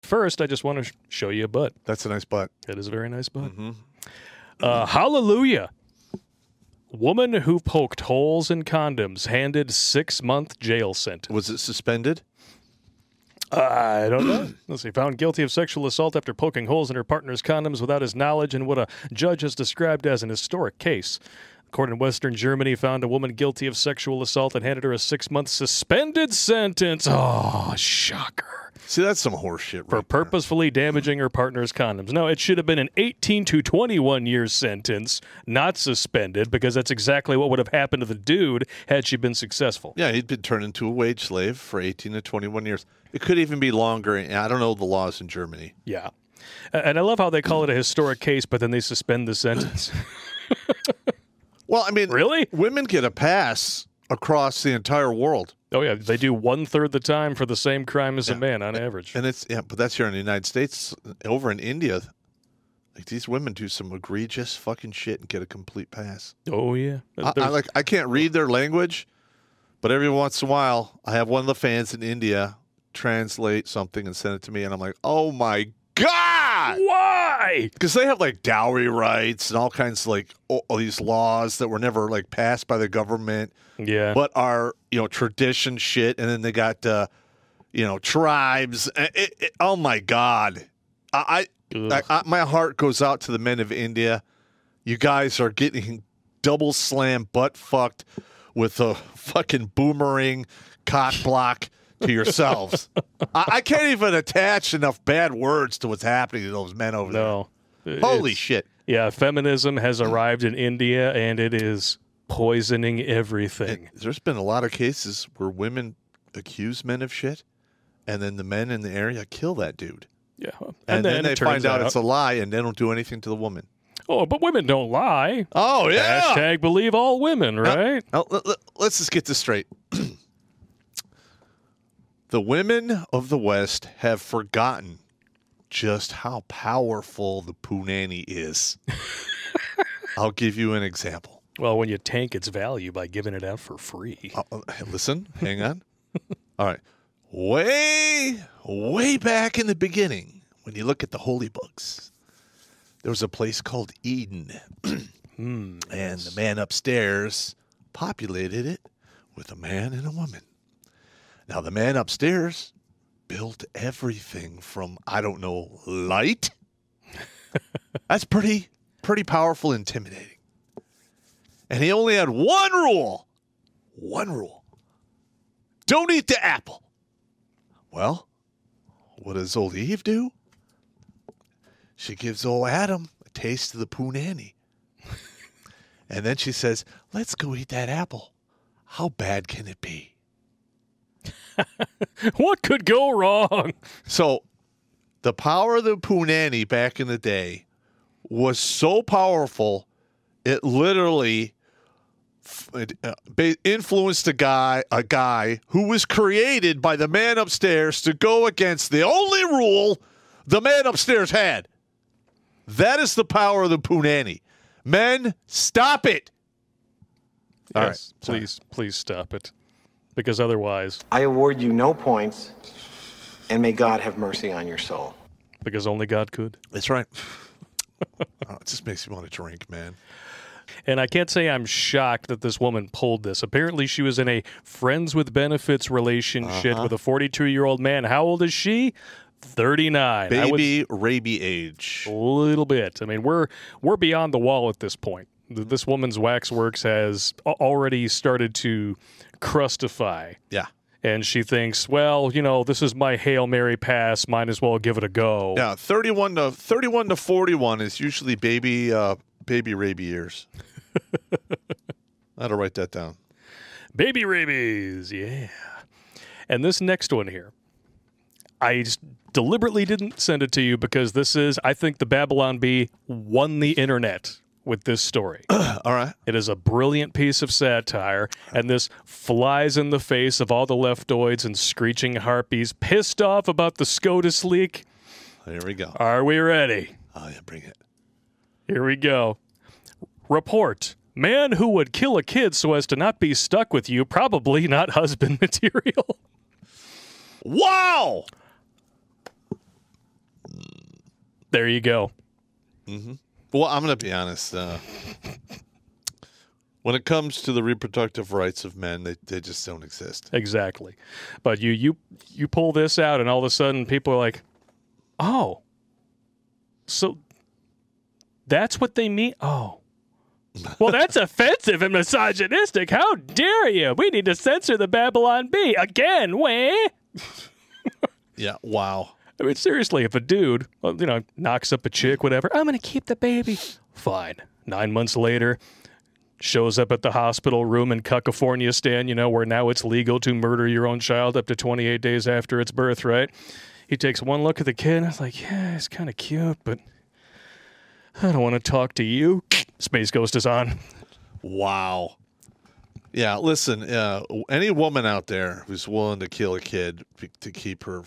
First, I just want to show you a butt. That's a nice butt. It is a very nice butt. Mm-hmm. Hallelujah. Woman who poked holes in condoms handed 6-month jail sentence. Was it suspended? I don't know. Let's see. Found guilty of sexual assault after poking holes in her partner's condoms without his knowledge in what a judge has described as an historic case. A court in Western Germany found a woman guilty of sexual assault and handed her a 6-month suspended sentence. Oh, shocker. See, that's some horse shit. For purposefully damaging her partner's condoms. No, it should have been an 18 to 21 year sentence, not suspended, because that's exactly what would have happened to the dude had she been successful. Yeah, he'd been turned into a wage slave for 18 to 21 years. It could even be longer. I don't know the laws in Germany. Yeah. And I love how they call it a historic case, but then they suspend the sentence. Well, I mean, really? Women get a pass across the entire world. Oh, yeah. They do 1/3 the time for the same crime as a man on average. And but that's here in the United States. Over in India, like these women do some egregious fucking shit and get a complete pass. Oh, yeah. I can't read their language, but every once in a while, I have one of the fans in India translate something and send it to me, and I'm like, oh my God! Why? Because they have like dowry rights and all kinds of like all these laws that were never like passed by the government. Yeah. But are, tradition shit. And then they got, tribes. Oh my God. My heart goes out to the men of India. You guys are getting double slam butt fucked with a fucking boomerang cock block to yourselves. I can't even attach enough bad words to what's happening to those men over there. Holy shit. Yeah, feminism has arrived in India, and it is poisoning everything. There's been a lot of cases where women accuse men of shit, and then the men in the area kill that dude. Yeah. And then they find out it's a lie, and they don't do anything to the woman. Oh, but women don't lie. Oh, yeah. Hashtag believe all women, right? Now, let's just get this straight. The women of the West have forgotten just how powerful the punani is. I'll give you an example. Well, when you tank its value by giving it out for free. Listen, hang on. All right. Way back in the beginning, when you look at the holy books, there was a place called Eden. And the man upstairs populated it with a man and a woman. Now, the man upstairs built everything from, light. That's pretty powerful, intimidating. And he only had one rule. Don't eat the apple. Well, what does old Eve do? She gives old Adam a taste of the punani. And then she says, let's go eat that apple. How bad can it be? What could go wrong? So the power of the punani back in the day was so powerful, it literally influenced a guy who was created by the man upstairs to go against the only rule the man upstairs had. That is the power of the punani. Men, stop it. Yes, all right. Please stop it. Because otherwise... I award you no points, and may God have mercy on your soul. Because only God could. That's right. It just makes me want to drink, man. And I can't say I'm shocked that this woman pulled this. Apparently she was in a friends with benefits relationship with a 42-year-old man. How old is she? 39. Baby Raby age. A little bit. I mean, we're beyond the wall at this point. This woman's waxworks has already started to crustify. Yeah. And she thinks, well, this is my Hail Mary pass. Might as well give it a go. Yeah, 31 to 41 is usually baby Raby years. I had to write that down. Baby rabies, yeah. And this next one here, I just deliberately didn't send it to you because I think the Babylon Bee won the internet with this story. All right. It is a brilliant piece of satire, and this flies in the face of all the leftoids and screeching harpies pissed off about the SCOTUS leak. Here we go. Are we ready? Oh, yeah, bring it. Here we go. Report. Man who would kill a kid so as to not be stuck with you, probably not husband material. Wow! There you go. Well, I'm going to be honest. When it comes to the reproductive rights of men, they just don't exist. Exactly. But you pull this out, and all of a sudden people are like, oh, so that's what they mean? Oh. Well, that's offensive and misogynistic. How dare you? We need to censor the Babylon Bee again, way. Yeah, wow. I mean, seriously, if a dude, knocks up a chick, whatever, I'm going to keep the baby. Fine. 9 months later, shows up at the hospital room in California, where now it's legal to murder your own child up to 28 days after its birth, right? He takes one look at the kid, and it's like, yeah, it's kind of cute, but I don't want to talk to you. Space Ghost is on. Wow. Yeah, listen, any woman out there who's willing to kill a kid to keep her,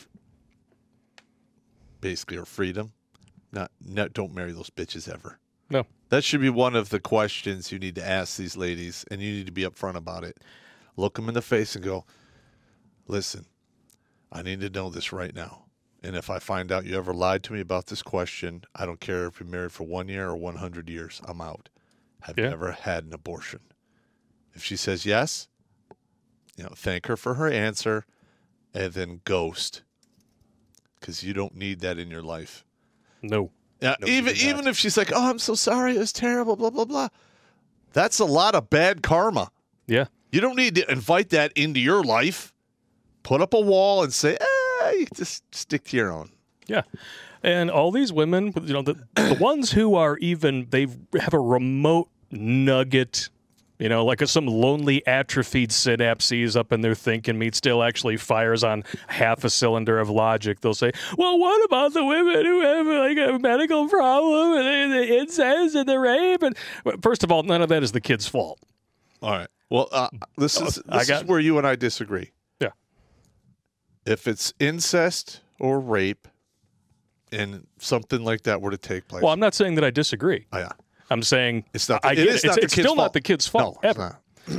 basically her freedom, don't marry those bitches ever. No. That should be one of the questions you need to ask these ladies, and you need to be upfront about it. Look them in the face and go, listen, I need to know this right now. And if I find out you ever lied to me about this question, I don't care if you're married for 1 year or 100 years, I'm out. Have you ever had an abortion? If she says yes, thank her for her answer, and then ghost. Because you don't need that in your life. No. Yeah, no, even if she's like, oh, I'm so sorry, it was terrible, blah, blah, blah. That's a lot of bad karma. Yeah. You don't need to invite that into your life. Put up a wall and say, you just stick to your own. Yeah. And all these women, the ones who are they have a remote nugget, like some lonely atrophied synapses up in their thinking meat still actually fires on half a cylinder of logic. They'll say, well, what about the women who have like a medical problem and the incest and the rape? And first of all, none of that is the kid's fault. All right. Well, this is where you and I disagree. Yeah. If it's incest or rape and something like that were to take place. Well, I'm not saying that I disagree. Oh, yeah. I'm saying it's not. It's still not the kid's fault. No, ever.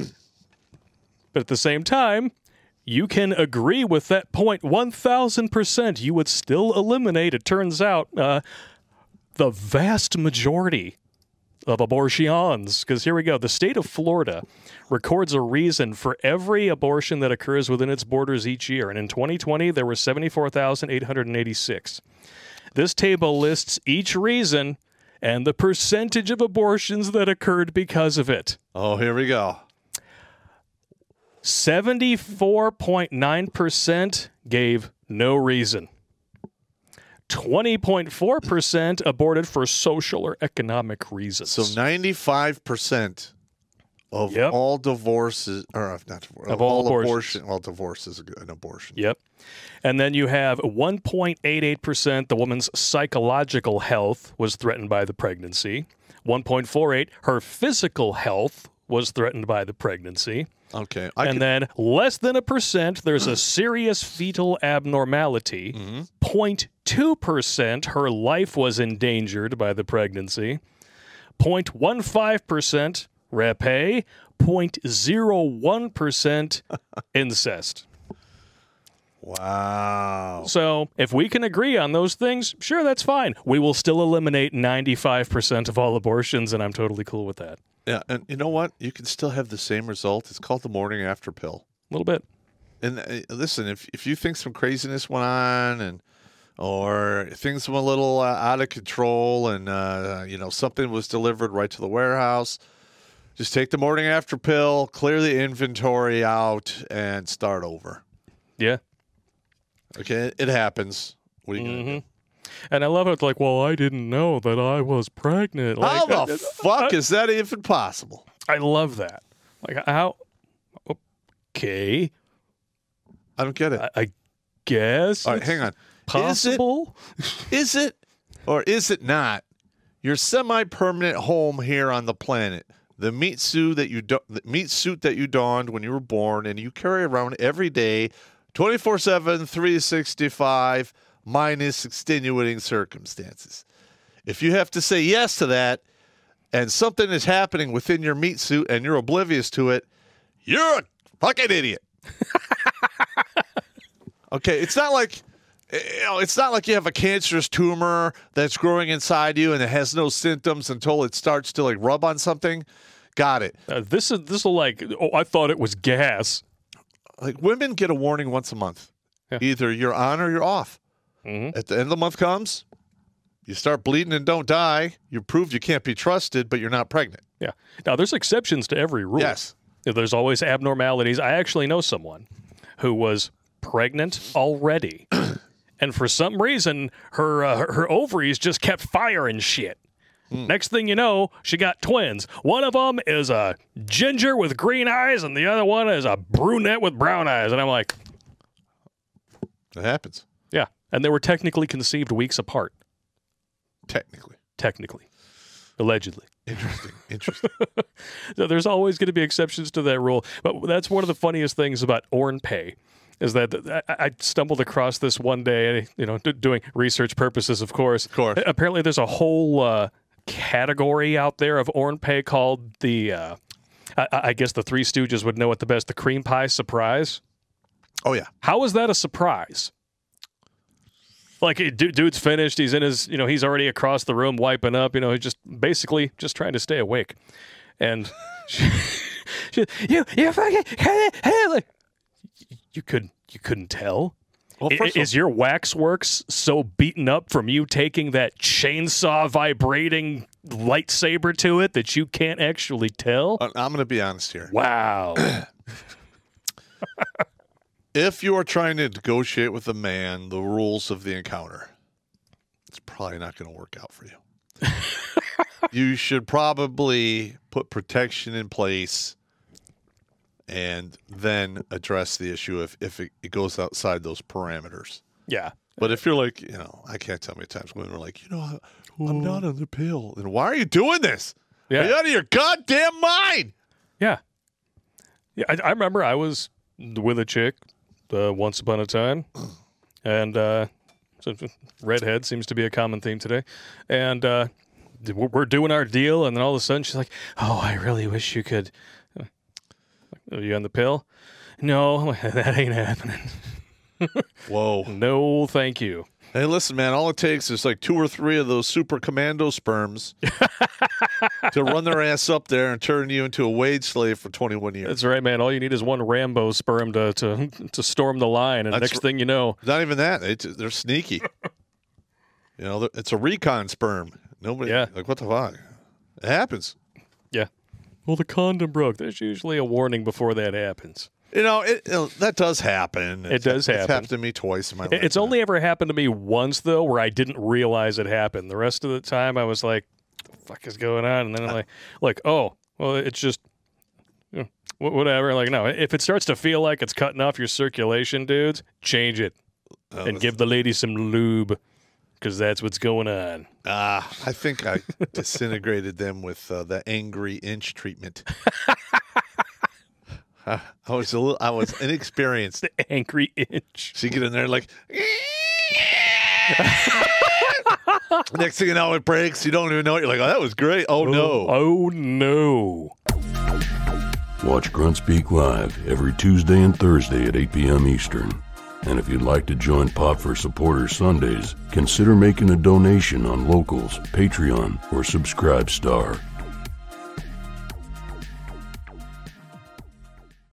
But at the same time, you can agree with that point 1,000%. You would still eliminate, it turns out, the vast majority of abortions. Because here we go. The state of Florida records a reason for every abortion that occurs within its borders each year. And in 2020, there were 74,886. This table lists each reason and the percentage of abortions that occurred because of it. Oh, here we go. 74.9% gave no reason. 20.4% aborted for social or economic reasons. So 95% of all divorces, or not divorce, of all abortions. All divorce is an abortion. Yep. And then you have 1.88%, the woman's psychological health was threatened by the pregnancy. 1.48%, her physical health was threatened by the pregnancy. Okay. Then less than 1%, there's a serious fetal abnormality. 0.2%, her life was endangered by the pregnancy. 0.15%, rape. 0.01% incest. Wow. So if we can agree on those things, sure, that's fine. We will still eliminate 95% of all abortions, and I'm totally cool with that. Yeah, and you know what? You can still have the same result. It's called the morning after pill. A little bit. And listen, if you think some craziness went on or things went a little out of control and, something was delivered right to the warehouse, just take the morning after pill, clear the inventory out, and start over. Yeah. Okay, it happens. What are you going to do? And I love it. It's like, well, I didn't know that I was pregnant. Like, how the fuck is that even possible? I love that. Like, how? Okay. I don't get it. I guess. All right, hang on. Possible? Is it or is it not your semi-permanent home here on the planet? The meat suit that you donned when you were born and you carry around every day, 24/7, 365, minus extenuating circumstances. If you have to say yes to that and something is happening within your meat suit and you're oblivious to it, you're a fucking idiot. Okay, it's not like It's not like you have a cancerous tumor that's growing inside you and it has no symptoms until it starts to like rub on something. Got it. This will like, I thought it was gas. Like women get a warning once a month. Yeah. Either you're on or you're off. Mm-hmm. At the end of the month comes, you start bleeding and don't die. You proved you can't be trusted, but you're not pregnant. Yeah. Now, there's exceptions to every rule. Yes. There's always abnormalities. I actually know someone who was pregnant already. And for some reason, her ovaries just kept firing shit. Next thing you know, she got twins. One of them is a ginger with green eyes, and the other one is a brunette with brown eyes. And I'm like, it happens. Yeah. And they were technically conceived weeks apart. Technically. Allegedly. Interesting. So there's always going to be exceptions to that rule. But that's one of the funniest things about ORNPay. Is that I stumbled across this one day, doing research purposes, of course. Apparently, there's a whole category out there of ORNPay called the, I guess the Three Stooges would know it the best, the cream pie surprise. Oh, yeah. How is that a surprise? Like, dude's finished. He's in his, he's already across the room wiping up. He's just basically just trying to stay awake. And you fucking, like, you couldn't tell? Well, is your waxworks so beaten up from you taking that chainsaw vibrating lightsaber to it that you can't actually tell? I'm going to be honest here. Wow. If you are trying to negotiate with a man the rules of the encounter, it's probably not going to work out for you. You should probably put protection in place and then address the issue if it goes outside those parameters. Yeah. But if you're like, I can't tell how many times women are like, I'm not on the pill. Then why are you doing this? Yeah. Are you out of your goddamn mind? Yeah. Yeah. I remember I was with a chick once upon a time, and so redhead seems to be a common theme today. And we're doing our deal, and then all of a sudden she's like, "Oh, I really wish you could." Are you on the pill? No, that ain't happening. Whoa. No, thank you. Hey, listen, man, all it takes is like 2 or 3 of those super commando sperms to run their ass up there and turn you into a wage slave for 21 years. That's right, man. All you need is one Rambo sperm to storm the line, and next thing you know. Not even that. They're sneaky. It's a recon sperm. Nobody, like, what the fuck? It happens. Yeah. Well, the condom broke. There's usually a warning before that happens. That does happen. It does happen. It's happened to me twice in my life. It's only ever happened to me once, though, where I didn't realize it happened. The rest of the time, I was like, what the fuck is going on? And then I'm like, oh, well, it's just, whatever. Like, no, if it starts to feel like it's cutting off your circulation, dudes, change it and give the lady some lube. Because that's what's going on. I think I disintegrated them with the angry inch treatment. I was inexperienced. The angry inch. So you get in there like, next thing you know, it breaks. You don't even know it. You're like, oh, that was great. Oh, no. Oh, no. Watch Grunt Speak Live every Tuesday and Thursday at 8 p.m. Eastern. And if you'd like to join Pop for Supporters Sundays, consider making a donation on Locals, Patreon, or Subscribe Star.